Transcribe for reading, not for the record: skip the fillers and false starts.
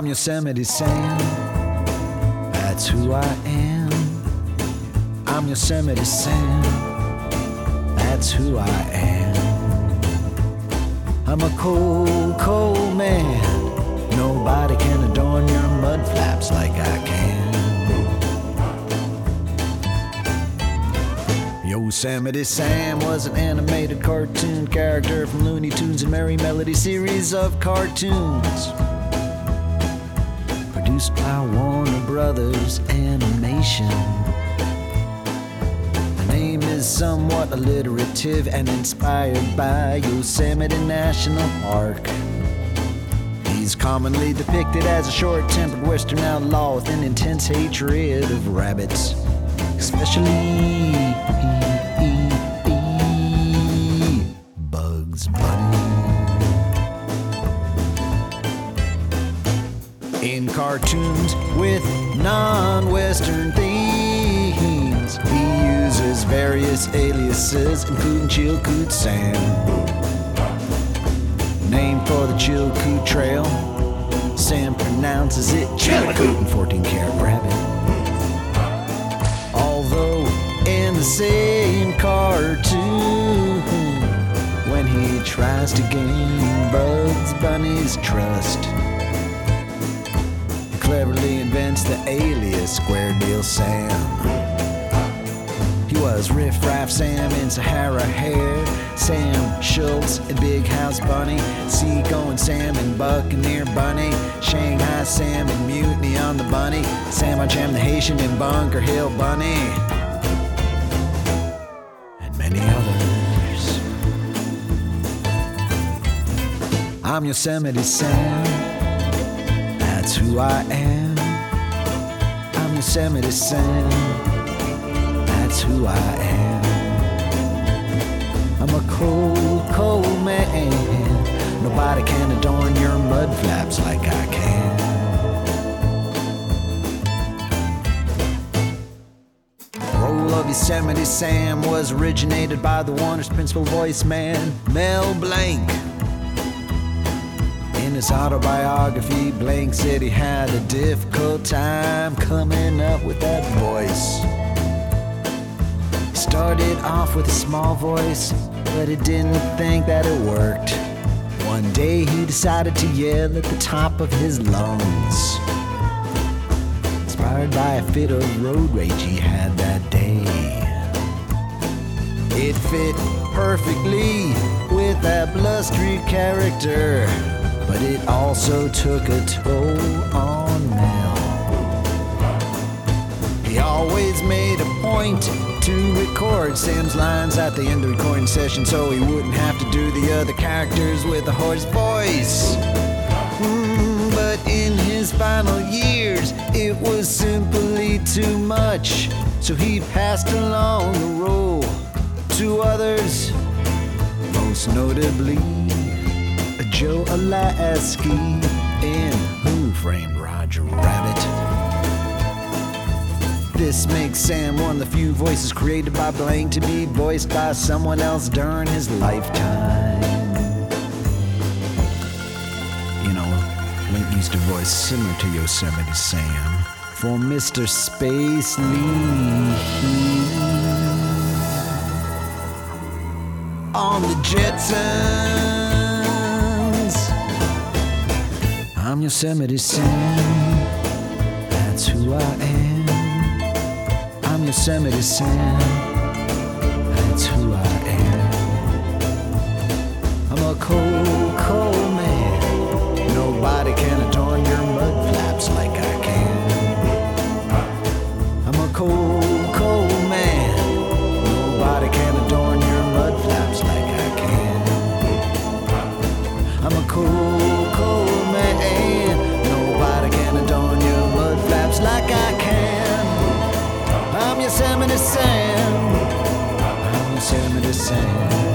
I'm Yosemite Sam, that's who I am. I'm Yosemite Sam, that's who I am. I'm a cold, cold man. Nobody can adorn your mud flaps like I can. Yosemite Sam was an animated cartoon character from Looney Tunes and Merry Melody series of cartoons, produced by Warner Brothers Animation. The name is somewhat alliterative and inspired by Yosemite National Park. He's commonly depicted as a short-tempered western outlaw with an intense hatred of rabbits, especially Bugs Bunny. In cartoons with non-western themes, he uses various aliases, including Chilkoot Sam, named for the Chilkoot Trail. Sam pronounces it Chilkoot and 14-karat rabbit. Although in the same cartoon, when he tries to gain Bugs Bunny's trust, he cleverly invents the alias Square Deal Sam. He was Riff Raff Sam in Sahara Hair, Sam Schultz and Big House Bunny, Seagoing Sam and Buccaneer Bunny, Shanghai Sam and Mutiny on the Bunny, Sam on Cham the Haitian and Bunker Hill Bunny, and many others. I'm Yosemite Sam, that's who I am. I'm Yosemite Sam, that's who I am. I'm a cold, cold man. Nobody can adorn your mud flaps like I can. The role of Yosemite Sam was originated by the Warner's principal voice man, Mel Blanc. In his autobiography, Blanc said he had a difficult time coming up with that voice. He started off with a small voice, but he didn't think that it worked. One day he decided to yell at the top of his lungs, inspired by a fit of road rage he had that day. It fit perfectly with that blustery character, but it also took a toll on Mel. He always made a point to record Sam's lines at the end of the recording session so he wouldn't have to do the other characters with a hoarse voice. But in his final years, it was simply too much, so he passed along the role to others, most notably Joe Alaskey in Who Framed Roger Rabbit. This makes Sam one of the few voices created by Blanc to be voiced by someone else during his lifetime. You know, Blanc used to voice similar to Yosemite Sam for Mr. Space Lee on the Jetsons. I'm Yosemite Sam, that's who I am. I'm Yosemite Sam, that's who I am. I'm a cold, cold man. Nobody can adorn your mud flaps like I can. I'm a cold, cold man. Nobody can adorn your mud flaps like I can. I'm a cold, cold man. Nobody can adorn your mud flaps like I can. I'm Yosemite Sam, I'm Yosemite Sam.